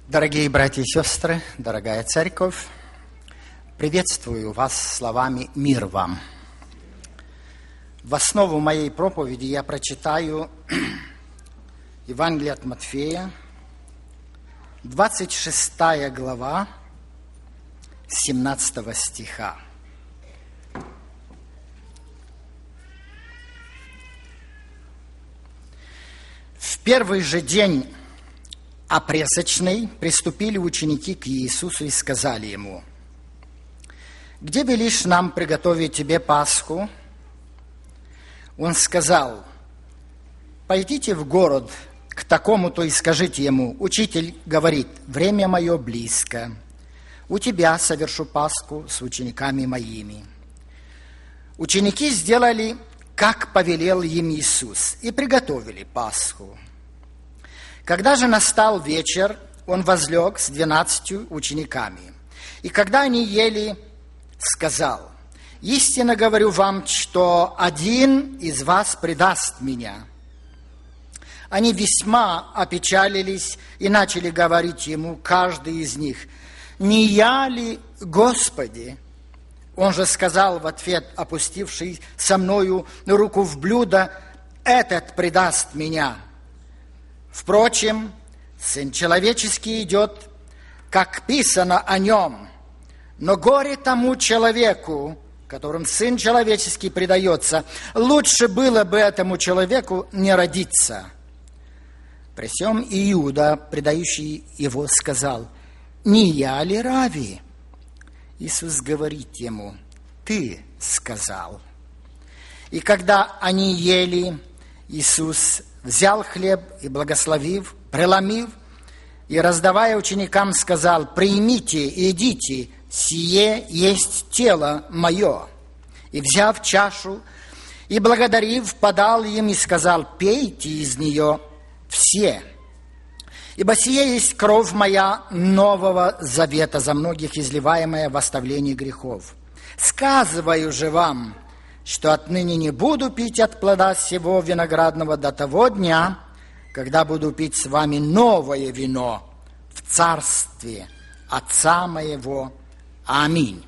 Дорогие братья и сестры, дорогая церковь, приветствую вас словами «Мир вам». В основу моей проповеди я прочитаю Евангелие от Матфея, 26 глава, 17 стиха. В первый же день опресочный приступили ученики к Иисусу и сказали ему: «Где велишь нам приготовить тебе Пасху?» Он сказал: «Пойдите в город к такому-то и скажите ему: учитель говорит, время мое близко, у тебя совершу Пасху с учениками моими». Ученики сделали, как повелел им Иисус, и приготовили Пасху. Когда же настал вечер, он возлег с 12 учениками. И когда они ели, сказал: «Истинно говорю вам, что один из вас предаст меня». Они весьма опечалились и начали говорить ему, каждый из них: «Не я ли, Господи?» Он же сказал в ответ, опустивший со мною руку в блюдо: «Этот предаст меня». Впрочем, Сын Человеческий идет, как писано о нем, но горе тому человеку, которым Сын Человеческий предается, лучше было бы этому человеку не родиться. При сем Иуда, предающий его, сказал: «Не я ли, Рави?» Иисус говорит ему: «Ты сказал». И когда они ели, Иисус взял хлеб и, благословив, преломив и, раздавая ученикам, сказал: «Примите и едите, сие есть тело мое». И, взяв чашу и благодарив, подал им и сказал: «Пейте из нее все, ибо сие есть кровь моя нового завета, за многих изливаемая в оставлении грехов. Сказываю же вам, что отныне не буду пить от плода сего виноградного до того дня, когда буду пить с вами новое вино в царстве Отца моего. Аминь».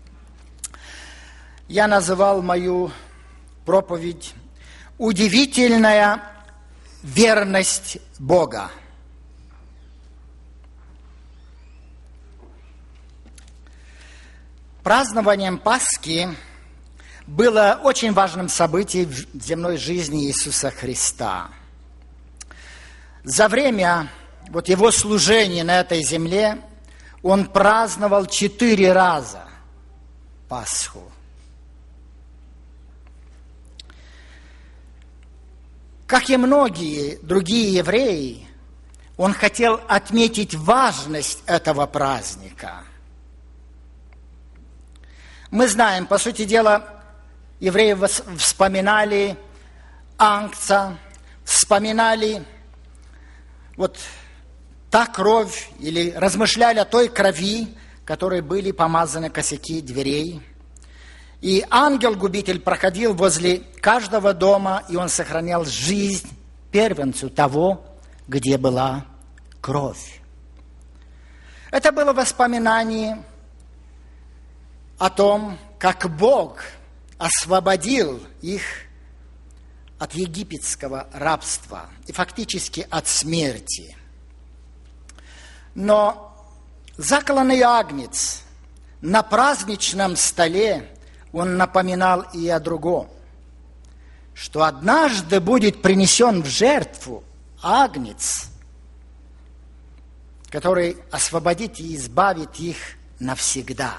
Я называл мою проповедь «Удивительная верность Бога». Празднованием Пасхи было очень важным событием в земной жизни Иисуса Христа. За время его служения на этой земле он праздновал 4 раза Пасху. Как и многие другие евреи, он хотел отметить важность этого праздника. Мы знаем, по сути дела, евреи вспоминали Агнца, вспоминали та кровь, или размышляли о той крови, которой были помазаны косяки дверей. И ангел-губитель проходил возле каждого дома, и он сохранял жизнь первенцу того, где была кровь. Это было воспоминание о том, как Бог освободил их от египетского рабства и фактически от смерти. Но закланный агнец на праздничном столе, он напоминал и о другом, что однажды будет принесен в жертву агнец, который освободит и избавит их навсегда.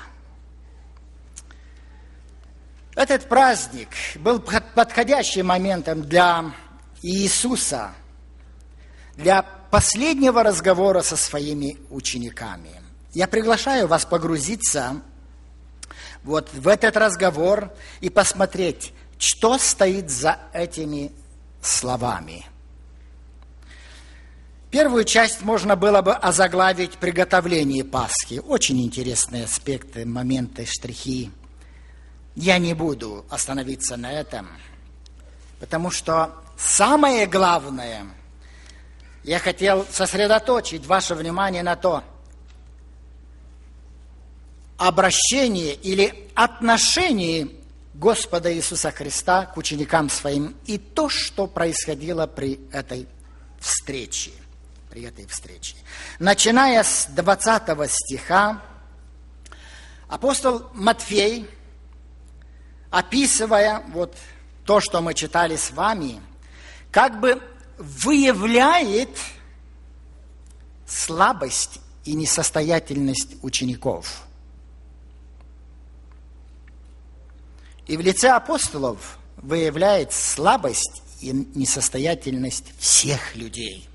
Этот праздник был подходящим моментом для Иисуса, для последнего разговора со своими учениками. Я приглашаю вас погрузиться в этот разговор и посмотреть, что стоит за этими словами. Первую часть можно было бы озаглавить «Приготовление Пасхи». Очень интересные аспекты, моменты, штрихи. Я не буду остановиться на этом, потому что самое главное я хотел сосредоточить ваше внимание на то, обращение или отношение Господа Иисуса Христа к ученикам своим и то, что происходило при этой встрече. Начиная с 20 стиха, апостол Матфей, описывая вот то, что мы читали с вами, как бы выявляет слабость и несостоятельность учеников. И в лице апостолов выявляет слабость и несостоятельность всех людей.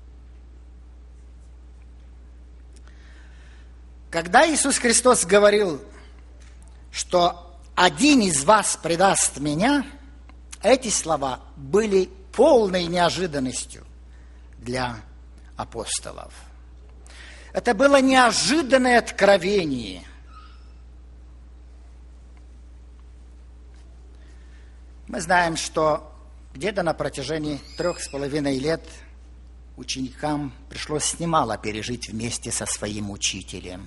Когда Иисус Христос говорил, что один из вас предаст меня, эти слова были полной неожиданностью для апостолов. Это было неожиданное откровение. Мы знаем, что где-то на протяжении 3,5 лет ученикам пришлось немало пережить вместе со своим учителем.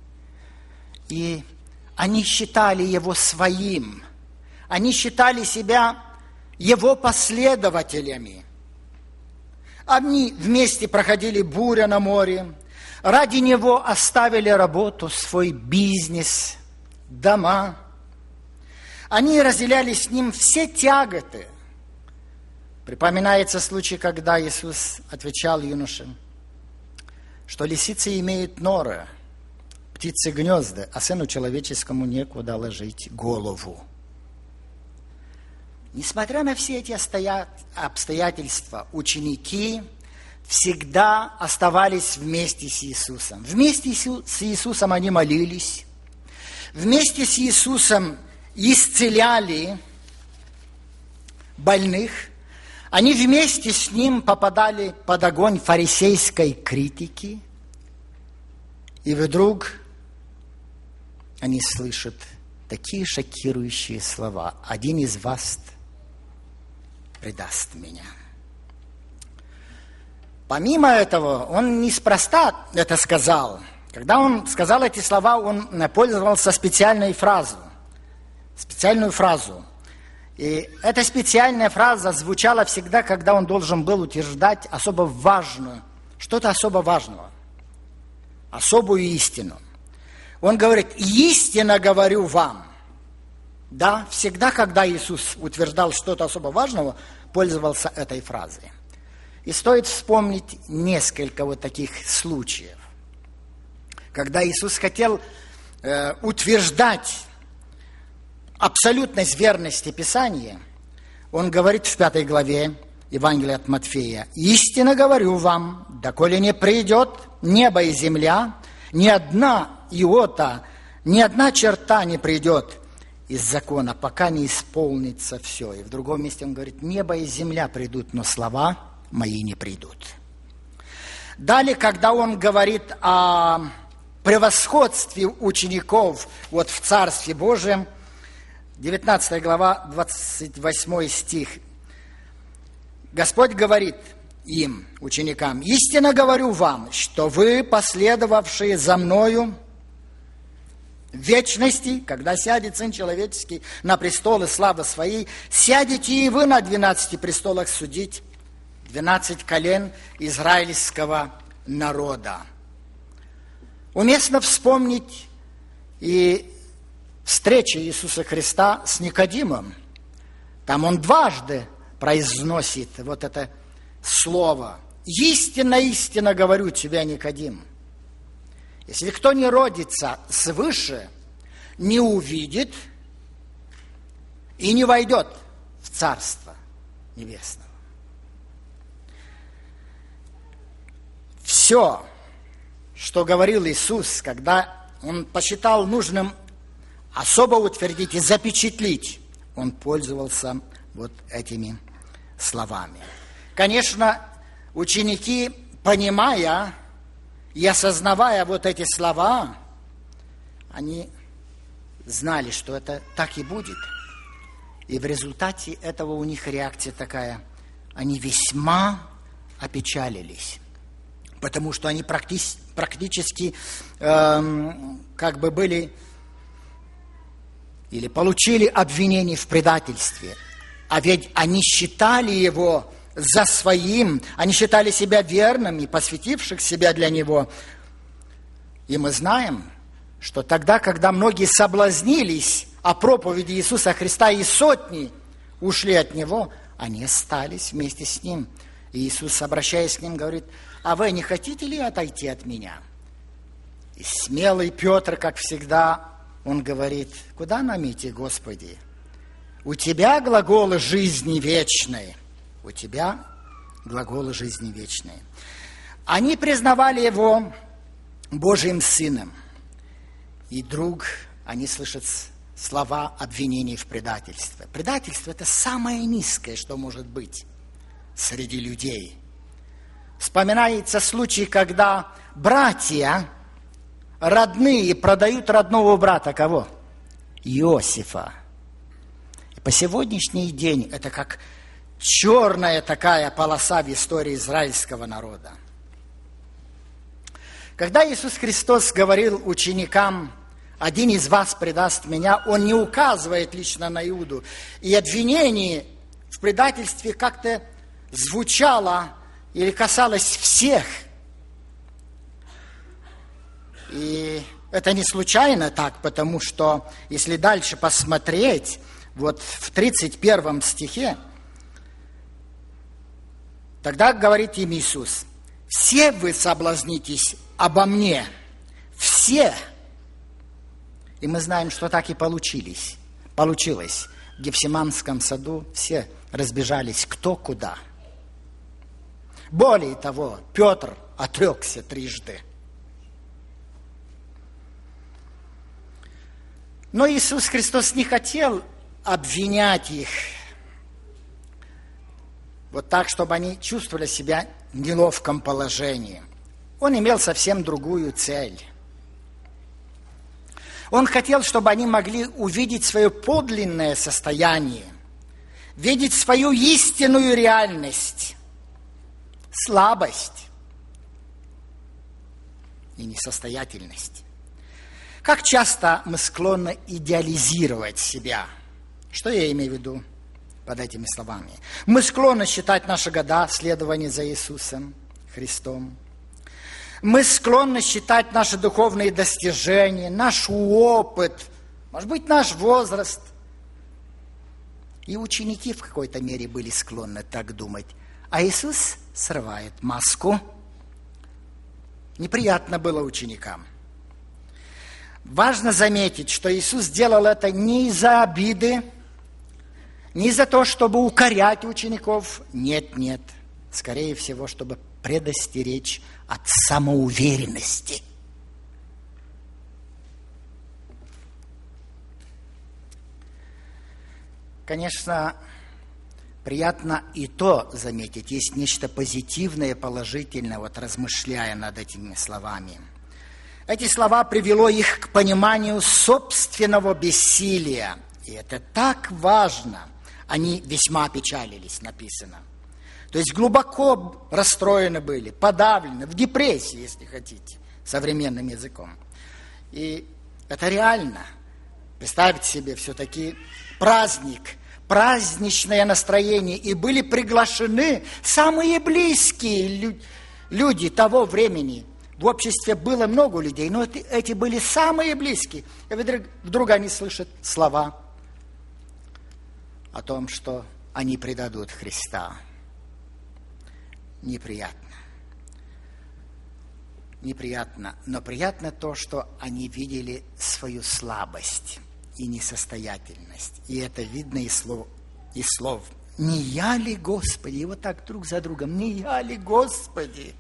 И они считали его своим. Они считали себя его последователями. Они вместе проходили бурю на море. Ради него оставили работу, свой бизнес, дома. Они разделяли с ним все тяготы. Припоминается случай, когда Иисус отвечал юношам, что лисицы имеют норы, птицы гнезда, а сыну человеческому некуда ложить голову. Несмотря на все эти обстоятельства, ученики всегда оставались вместе с Иисусом. Вместе с Иисусом они молились, вместе с Иисусом исцеляли больных, они вместе с Ним попадали под огонь фарисейской критики, и вдруг они слышат такие шокирующие слова: «Один из вас предаст меня». Помимо этого, он неспроста это сказал. Когда он сказал эти слова, он пользовался специальную фразу. И эта специальная фраза звучала всегда, когда он должен был утверждать особо важную, что-то особо важного, особую истину. Он говорит: «Истинно говорю вам». Да, всегда, когда Иисус утверждал что-то особо важного, пользовался этой фразой. И стоит вспомнить несколько вот таких случаев, когда Иисус хотел утверждать абсолютность верности Писания. Он говорит в 5 главе Евангелия от Матфея: «Истинно говорю вам, доколе не придет небо и земля, ни одна иота, ни одна черта не придет из закона, пока не исполнится все». И в другом месте он говорит: «Небо и земля придут, но слова мои не придут». Далее, когда он говорит о превосходстве учеников вот в Царстве Божьем, 19 глава, 28 стих, Господь говорит им, ученикам: «Истинно говорю вам, что вы, последовавшие за Мною, в вечности, когда сядет Сын Человеческий на престолы славы Своей, сядете и вы на 12 престолах судить 12 колен израильского народа». Уместно вспомнить и встречу Иисуса Христа с Никодимом. Там он дважды произносит вот это слово: «Истинно, истинно говорю тебе, Никодим, если кто не родится свыше, не увидит и не войдет в Царство Небесного». Все, что говорил Иисус, когда Он посчитал нужным особо утвердить и запечатлить, Он пользовался вот этими словами. Конечно, ученики, понимая и осознавая вот эти слова, они знали, что это так и будет. И в результате этого у них реакция такая: они весьма опечалились, потому что они практически как бы были или получили обвинение в предательстве. А ведь они считали его за своим, они считали себя верными, посвятивших себя для него. И мы знаем, что тогда, когда многие соблазнились о проповеди Иисуса Христа и сотни ушли от Него, они остались вместе с Ним. И Иисус, обращаясь к ним, говорит: а вы не хотите ли отойти от Меня? И смелый Петр, как всегда, он говорит: куда нам идти, Господи? У Тебя глаголы жизни вечной. У Тебя глаголы жизни вечной. Они признавали Его Божьим Сыном. И вдруг они слышат слова обвинений в предательстве. Предательство – это самое низкое, что может быть среди людей. Вспоминается случай, когда братья родные продают родного брата кого? Иосифа. И по сегодняшний день это как черная такая полоса в истории израильского народа. Когда Иисус Христос говорил ученикам: один из вас предаст меня, он не указывает лично на Иуду. И обвинение в предательстве как-то звучало или касалось всех. И это не случайно так, потому что, если дальше посмотреть, вот в 31 стихе, тогда говорит им Иисус: все вы соблазнитесь обо мне, все. И мы знаем, что так и получилось. В Гефсиманском саду все разбежались кто куда. Более того, Петр отрекся трижды. Но Иисус Христос не хотел обвинять их вот так, чтобы они чувствовали себя в неловком положении. Он имел совсем другую цель. Он хотел, чтобы они могли увидеть свое подлинное состояние, видеть свою истинную реальность, слабость и несостоятельность. Как часто мы склонны идеализировать себя? Что я имею в виду под этими словами? Мы склонны считать наши года следования за Иисусом Христом. Мы склонны считать наши духовные достижения, наш опыт, может быть, наш возраст. И ученики в какой-то мере были склонны так думать. А Иисус срывает маску. Неприятно было ученикам. Важно заметить, что Иисус делал это не из-за обиды, не из-за того, чтобы укорять учеников. Нет. Скорее всего, чтобы предостеречь от самоуверенности. Конечно, приятно и то заметить, есть нечто позитивное, положительное, вот размышляя над этими словами. Эти слова привело их к пониманию собственного бессилия. И это так важно. Они весьма опечалились, написано. То есть глубоко расстроены были, подавлены, в депрессии, если хотите, современным языком. И это реально. Представьте себе, все-таки праздник, праздничное настроение. И были приглашены самые близкие люди того времени. В обществе было много людей, но эти были самые близкие. И вдруг они слышат слова о том, что они предадут Христа. Неприятно, но приятно то, что они видели свою слабость и несостоятельность. И это видно из слов. «Не я ли, Господи?» И вот так друг за другом. «Не я ли, Господи?»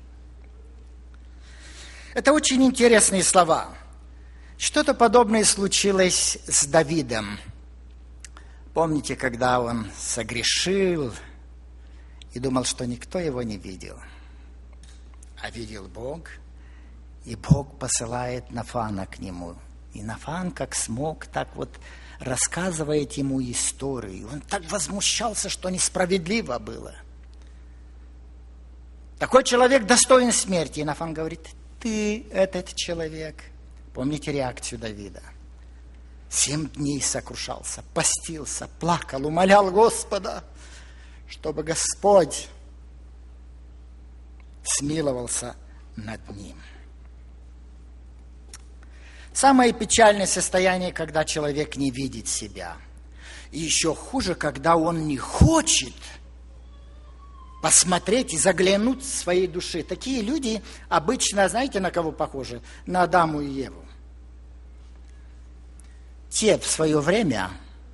Это очень интересные слова. Что-то подобное случилось с Давидом. Помните, когда он согрешил и думал, что никто его не видел, а видел Бог, и Бог посылает Нафана к нему. И Нафан, как смог, так вот рассказывает ему историю. Он так возмущался, что несправедливо было. Такой человек достоин смерти. И Нафан говорит: ты этот человек. Помните реакцию Давида? 7 дней сокрушался, постился, плакал, умолял Господа, чтобы Господь смиловался над ним. Самое печальное состояние, когда человек не видит себя. И еще хуже, когда он не хочет посмотреть и заглянуть в своей души. Такие люди обычно, знаете, на кого похожи? На Адаму и Еву. Те в свое время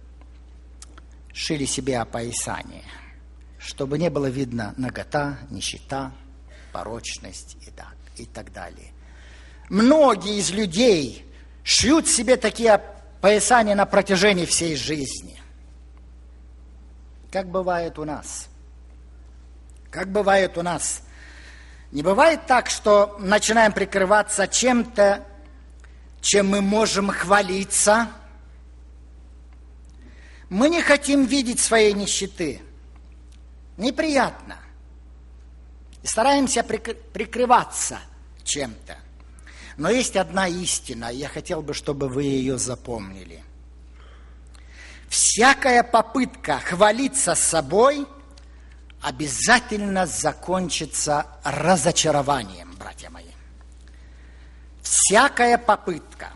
шили себе опоясание, чтобы не было видно нагота, нищета, порочность и так далее. Многие из людей шьют себе такие опоясания на протяжении всей жизни. Как бывает у нас. Как бывает у нас. Не бывает так, что начинаем прикрываться чем-то, чем мы можем хвалиться. Мы не хотим видеть своей нищеты. Неприятно. И стараемся прикрываться чем-то. Но есть одна истина, и я хотел бы, чтобы вы ее запомнили. Всякая попытка хвалиться собой обязательно закончится разочарованием, братья мои. Всякая попытка,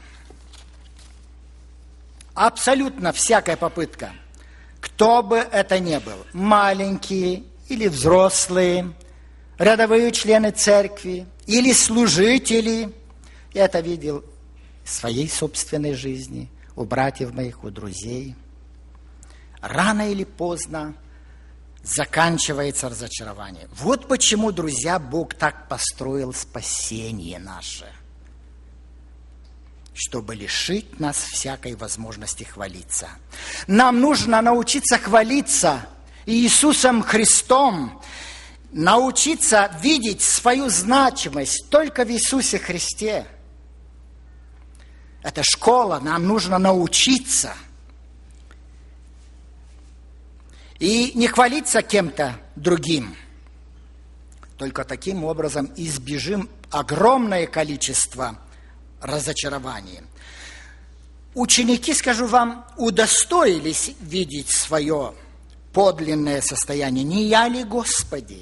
абсолютно всякая попытка, кто бы это ни был, маленькие или взрослые, рядовые члены церкви или служители, я это видел в своей собственной жизни, у братьев моих, у друзей. Рано или поздно заканчивается разочарование. Вот почему, друзья, Бог так построил спасение наше, чтобы лишить нас всякой возможности хвалиться. Нам нужно научиться хвалиться Иисусом Христом, научиться видеть свою значимость только в Иисусе Христе. Это школа, нам нужно научиться. И не хвалиться кем-то другим. Только таким образом избежим огромное количество разочарований. Ученики, скажу вам, удостоились видеть свое подлинное состояние. Не я ли, Господи?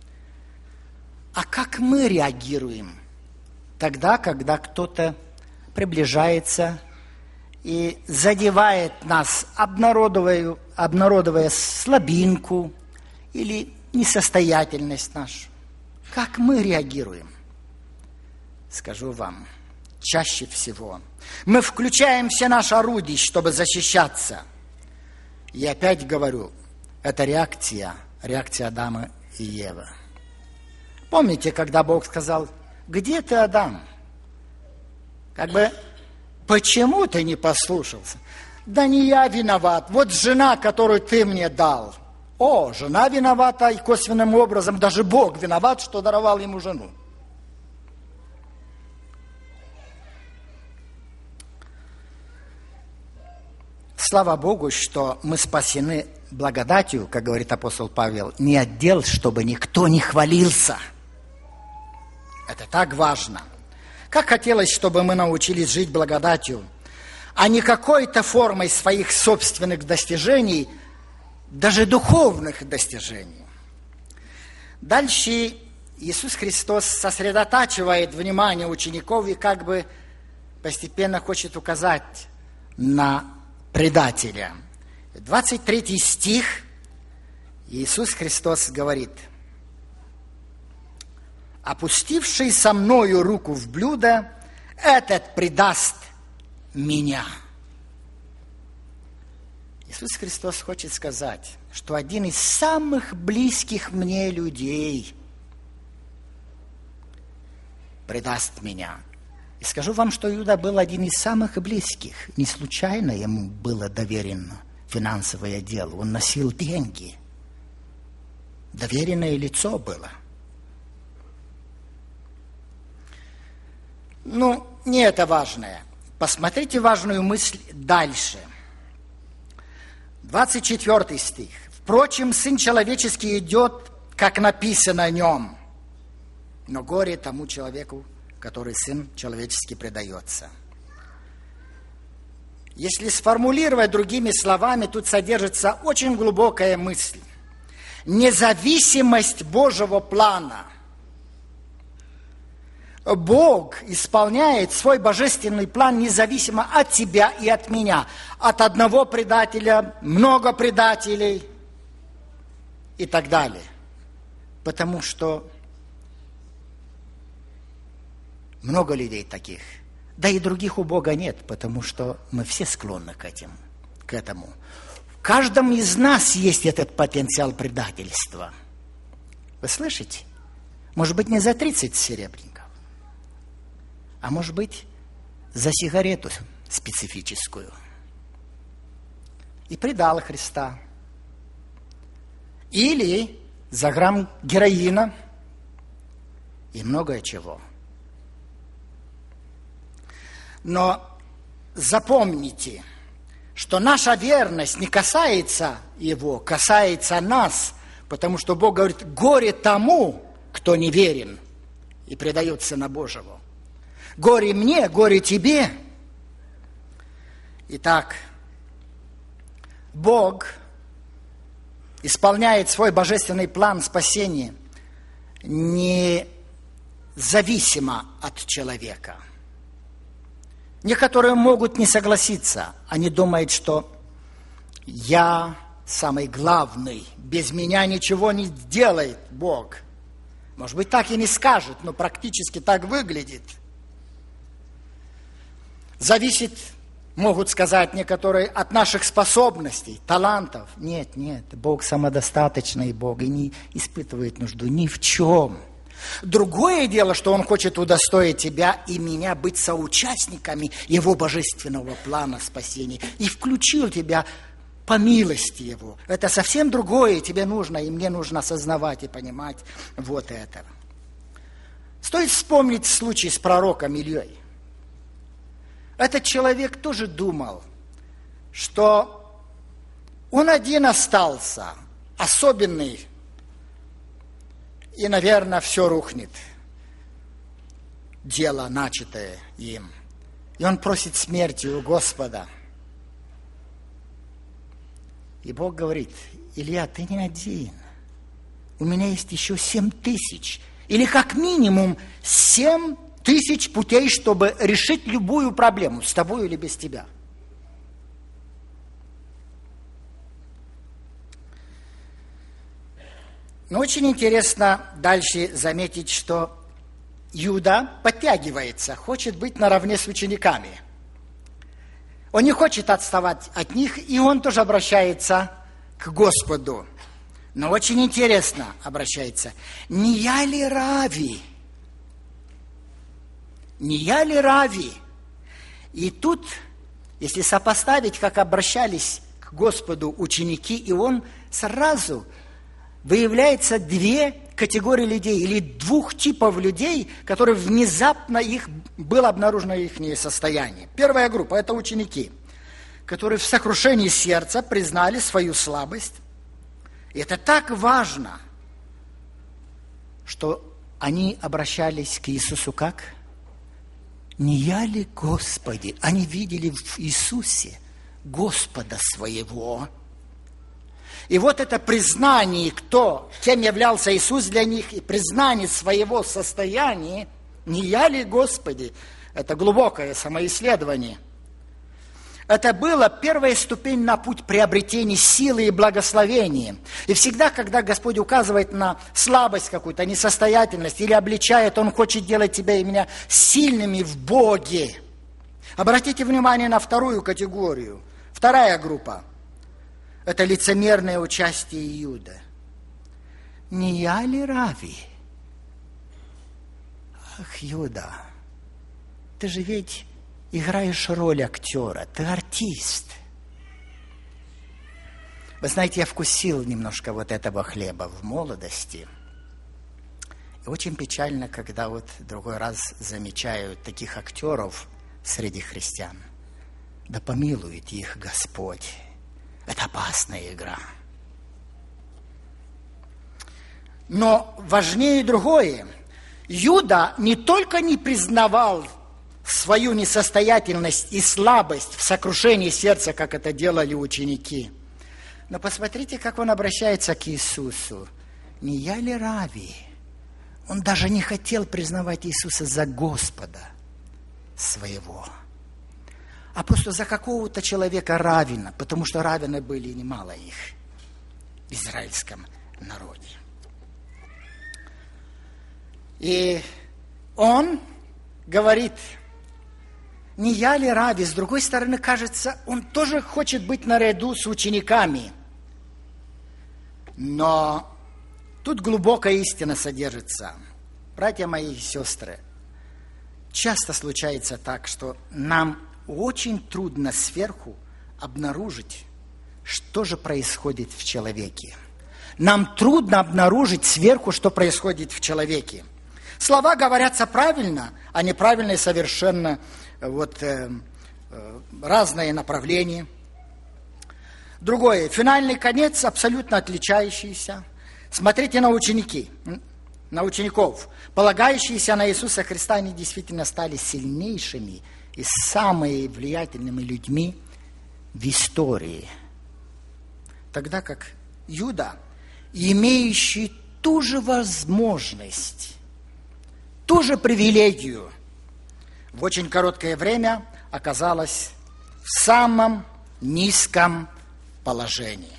А как мы реагируем тогда, когда кто-то приближается и задевает нас, обнародовая слабинку или несостоятельность нашу? Как мы реагируем? Скажу вам, чаще всего мы включаем все наши орудия, чтобы защищаться. И опять говорю, это реакция Адама и Евы. Помните, когда Бог сказал: где ты, Адам? Почему ты не послушался? Да не я виноват. Вот жена, которую ты мне дал. Жена виновата, и косвенным образом даже Бог виноват, что даровал ему жену. Слава Богу, что мы спасены благодатью, как говорит апостол Павел, не от дел, чтобы никто не хвалился. Это так важно. Как хотелось, чтобы мы научились жить благодатью, а не какой-то формой своих собственных достижений, даже духовных достижений. Дальше Иисус Христос сосредотачивает внимание учеников и постепенно хочет указать на предателя. 23 стих Иисус Христос говорит: опустивший со мною руку в блюдо, этот предаст меня. Иисус Христос хочет сказать, что один из самых близких мне людей предаст меня. И скажу вам, что Иуда был один из самых близких. Не случайно ему было доверено финансовое дело. Он носил деньги. Доверенное лицо было. Не это важное. Посмотрите важную мысль дальше. 24 стих. Впрочем, Сын Человеческий идет, как написано о нем. но горе тому человеку, который Сын Человеческий предается. Если сформулировать другими словами, тут содержится очень глубокая мысль. Независимость Божьего плана. Бог исполняет свой божественный план независимо от тебя и от меня. От одного предателя, много предателей и так далее. Потому что много людей таких. Да и других у Бога нет, потому что мы все склонны к этому. В каждом из нас есть этот потенциал предательства. Вы слышите? Может быть, не за 30 серебряников, а может быть, за сигарету специфическую. И предал Христа. Или за грамм героина и многое чего. Но запомните, что наша верность не касается Его, касается нас, потому что Бог говорит, горе тому, кто не верен и предает Сына Божьего. Горе мне, горе тебе. Итак, Бог исполняет свой божественный план спасения независимо от человека. Некоторые могут не согласиться. Они думают, что я самый главный, без меня ничего не сделает Бог. Может быть, так и не скажет, но практически так выглядит. Зависит, могут сказать некоторые, от наших способностей, талантов. Нет, Бог самодостаточный Бог и не испытывает нужду ни в чем. Другое дело, что Он хочет удостоить тебя и меня быть соучастниками Его божественного плана спасения. И включил тебя по милости Его. Это совсем другое тебе нужно, и мне нужно осознавать и понимать вот это. Стоит вспомнить случай с пророком Ильей. Этот человек тоже думал, что он один остался, особенный, и, наверное, все рухнет, дело, начатое им. И он просит смерти у Господа. И Бог говорит, Илья, ты не один. У меня есть еще 7000. Или как минимум 7000 путей, чтобы решить любую проблему, с тобой или без тебя. Но очень интересно дальше заметить, что Иуда подтягивается, хочет быть наравне с учениками. Он не хочет отставать от них, и он тоже обращается к Господу. Но очень интересно обращается. Не я ли Рави? Не я ли Рави? И тут, если сопоставить, как обращались к Господу ученики, и он сразу выявляется 2 категории людей, или 2 типов людей, которые внезапно было обнаружено их состояние. Первая группа – это ученики, которые в сокрушении сердца признали свою слабость. И это так важно, что они обращались к Иисусу как? Не я ли, Господи? Они видели в Иисусе Господа своего. И вот это признание, кем являлся Иисус для них, и признание своего состояния, не я ли, Господи, это глубокое самоисследование. Это была первая ступень на путь приобретения силы и благословения. И всегда, когда Господь указывает на слабость какую-то, несостоятельность или обличает, Он хочет делать тебя и меня сильными в Боге. Обратите внимание на вторую категорию. Вторая группа. Это лицемерное участие Иуды. Не я ли Рави? Ах, Иуда, ты же ведь играешь роль актера, ты артист. Вы знаете, я вкусил немножко вот этого хлеба в молодости. И очень печально, когда вот другой раз замечаю таких актеров среди христиан. Да помилует их Господь. Это опасная игра. Но важнее другое. Иуда не только не признавал свою несостоятельность и слабость в сокрушении сердца, как это делали ученики, но посмотрите, как он обращается к Иисусу. «Не я ли Рави?» Он даже не хотел признавать Иисуса за Господа своего, а просто за какого-то человека раввина, потому что раввины были немало их в израильском народе. И он говорит: не я ли Рави? С другой стороны, кажется, он тоже хочет быть наряду с учениками. Но тут глубокая истина содержится. Братья мои и сестры, часто случается так, что нам очень трудно сверху обнаружить, что же происходит в человеке. Нам трудно обнаружить сверху, что происходит в человеке. Слова говорятся правильно, а неправильные совершенно разные направления. Другое, финальный конец абсолютно отличающийся. Смотрите на учеников. Полагающиеся на Иисуса Христа, они действительно стали сильнейшими и самыми влиятельными людьми в истории. Тогда как Иуда, имеющий ту же возможность, ту же привилегию, в очень короткое время оказалась в самом низком положении.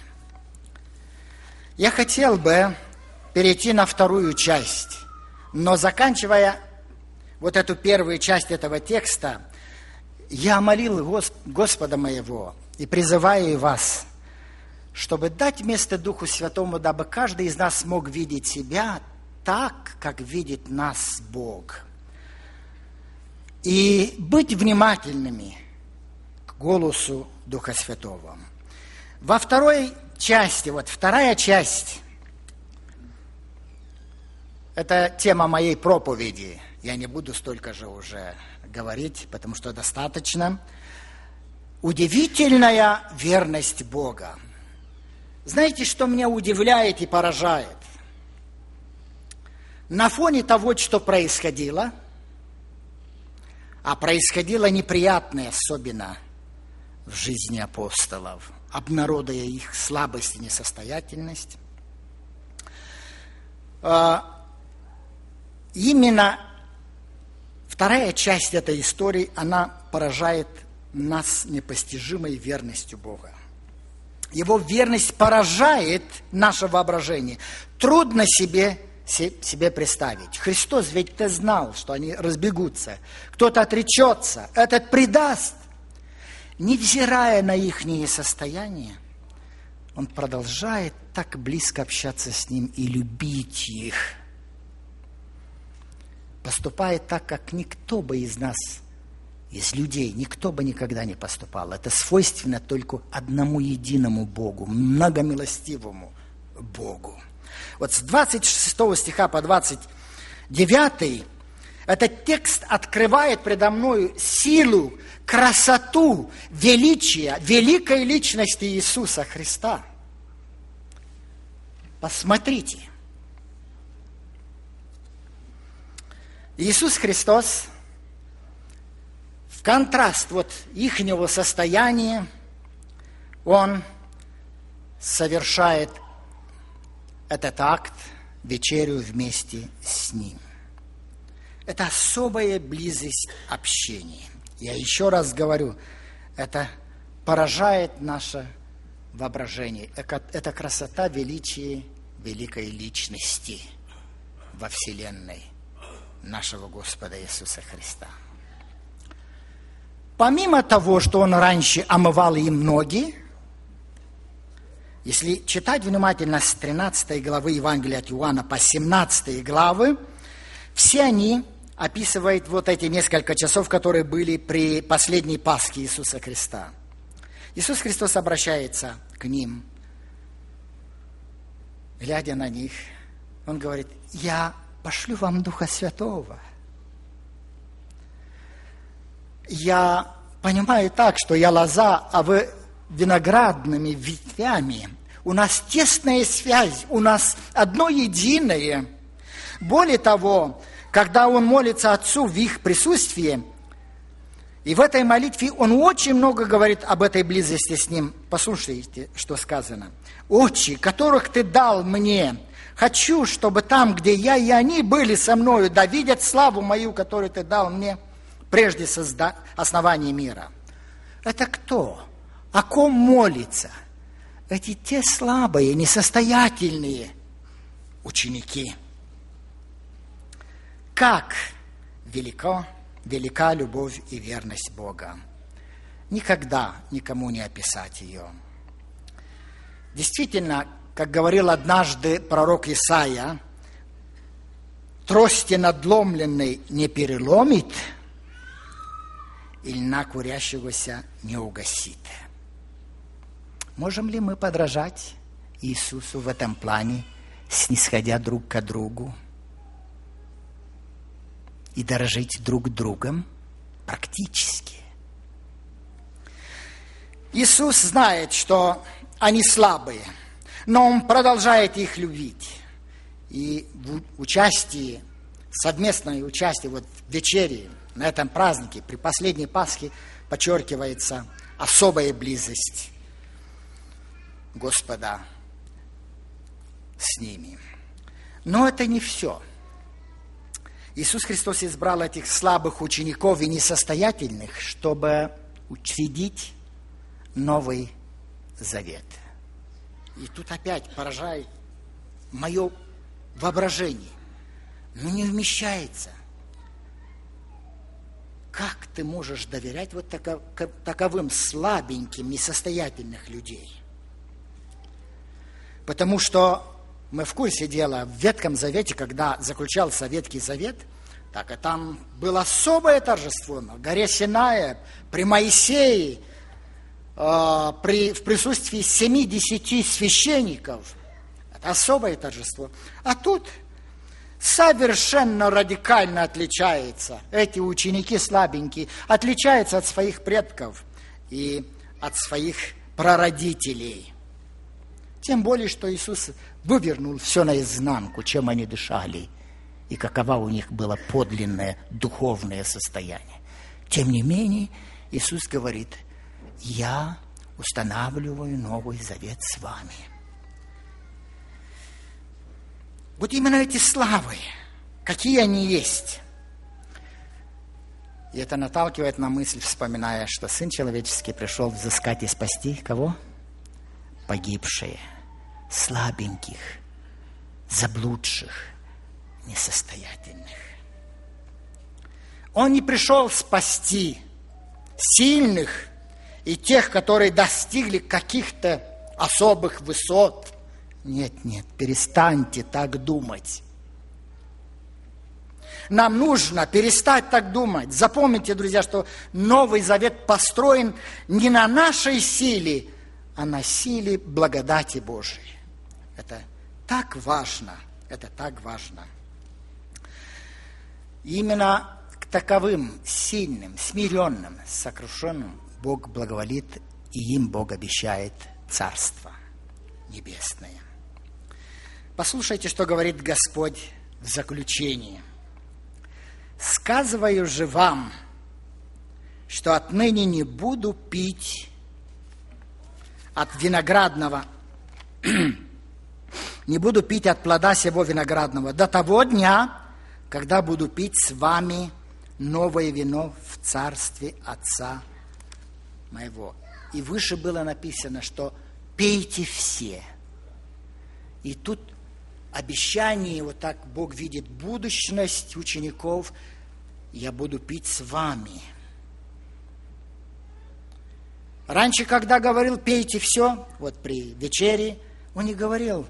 Я хотел бы перейти на вторую часть, но заканчивая вот эту первую часть этого текста, я молил Господа моего и призываю вас, чтобы дать место Духу Святому, дабы каждый из нас мог видеть себя так, как видит нас Бог. И быть внимательными к голосу Духа Святого. Во второй части, вторая часть, это тема моей проповеди. Я не буду столько же уже говорить, потому что достаточно. Удивительная верность Бога. Знаете, что меня удивляет и поражает? На фоне того, что происходило, а происходило неприятное, особенно в жизни апостолов, обнародуя их слабость и несостоятельность, именно вторая часть этой истории, она поражает нас непостижимой верностью Бога. Его верность поражает наше воображение. Трудно себе представить. Христос ведь-то знал, что они разбегутся. Кто-то отречется, этот предаст. Невзирая на их состояние, он продолжает так близко общаться с ним и любить их. Поступает так, как никто бы из нас, из людей, никто бы никогда не поступал. Это свойственно только одному единому Богу, многомилостивому Богу. Вот с 26 стиха по 29 этот текст открывает предо мною силу, красоту, величие великой личности Иисуса Христа. Посмотрите. Иисус Христос, в контраст ихнего состояния, Он совершает этот акт, вечерю вместе с Ним. Это особая близость общения. Я еще раз говорю, это поражает наше воображение. Это красота, величие великой личности во вселенной нашего Господа Иисуса Христа. Помимо того, что Он раньше омывал им ноги, если читать внимательно с 13 главы Евангелия от Иоанна по 17 главы, все они описывают эти несколько часов, которые были при последней Пасхе Иисуса Христа. Иисус Христос обращается к ним, глядя на них, Он говорит: «Я пошлю вам Духа Святого». Я понимаю так, что я лоза, а вы виноградными ветвями. У нас тесная связь, у нас одно единое. Более того, когда он молится Отцу в их присутствии, и в этой молитве он очень много говорит об этой близости с ним. Послушайте, что сказано. «Отче, которых ты дал мне, хочу, чтобы там, где я и они были со мною, да видят славу мою, которую ты дал мне прежде основания мира». Это кто? О ком молится? Эти те слабые, несостоятельные ученики. Как велика любовь и верность Бога. Никогда никому не описать ее. Действительно, как говорил однажды пророк Исаия, трости надломленной не переломит, и льна курящегося не угасит. Можем ли мы подражать Иисусу в этом плане, снисходя друг к другу и дорожить друг другом практически? Иисус знает, что они слабые, но Он продолжает их любить. И в участии, совместное участие в вечере, на этом празднике, при последней Пасхе, подчеркивается особая близость Господа с ними. Но это не все. Иисус Христос избрал этих слабых учеников и несостоятельных, чтобы учредить Новый Завет. И тут опять поражает мое воображение. Но не вмещается. Как ты можешь доверять вот таковым слабеньким, несостоятельных людей? Потому что мы в курсе дела, в Ветхом Завете, когда заключался Ветхий Завет, так и там было особое торжество на горе Синая, при Моисее, в присутствии 70 священников. Это особое торжество. А тут совершенно радикально отличается. Эти ученики слабенькие отличаются от своих предков и от своих прародителей. Тем более, что Иисус вывернул все наизнанку, чем они дышали, и каково у них было подлинное духовное состояние. Тем не менее, Иисус говорит: «Я устанавливаю Новый Завет с вами». Вот именно эти славы, какие они есть. И это наталкивает на мысль, вспоминая, что Сын Человеческий пришел взыскать и спасти кого? Погибшие, слабеньких, заблудших, несостоятельных. Он не пришел спасти сильных и тех, которые достигли каких-то особых высот. Нет, перестаньте так думать. Нам нужно перестать так думать. Запомните, друзья, что Новый Завет построен не на нашей силе, а на силе благодати Божией. Это так важно. Это так важно. И именно к таковым сильным, смиренным, сокрушенным Бог благоволит, и им Бог обещает Царство Небесное. Послушайте, что говорит Господь в заключении. «Сказываю же вам, что отныне не буду пить от виноградного, не буду пить от плода сего виноградного до того дня, когда буду пить с вами новое вино в царстве Отца моего». И выше было написано, что пейте все. И тут обещание, вот так Бог видит будущность учеников: я буду пить с вами. Раньше, когда говорил пейте все, вот при вечере, он не говорил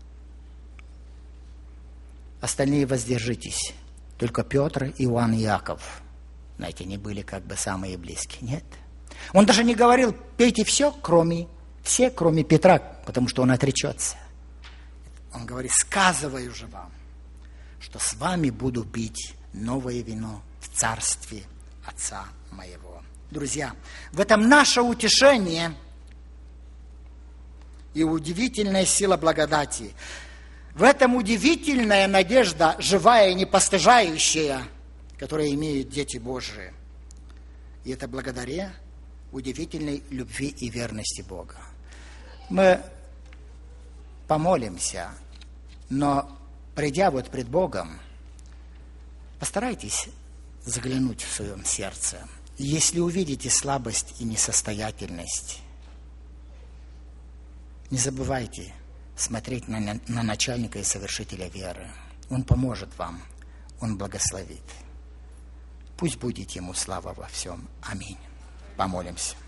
остальные воздержитесь. Только Петр, Иоанн и Иаков, знаете, они были как бы самые близкие. Нет. Он даже не говорил пейте все, кроме Петра, потому что он отречется. Он говорит: сказываю же вам, что с вами буду пить новое вино в царстве Отца моего. Друзья, в этом наше утешение и удивительная сила благодати. В этом удивительная надежда, живая и непостижающая, которую имеют дети Божии. И это благодаря удивительной любви и верности Бога. Мы помолимся, но придя вот пред Богом, постарайтесь заглянуть в своем сердце. Если увидите слабость и несостоятельность, не забывайте смотреть на начальника и совершителя веры. Он поможет вам, Он благословит. Пусть будет Ему слава во всем. Аминь. Помолимся.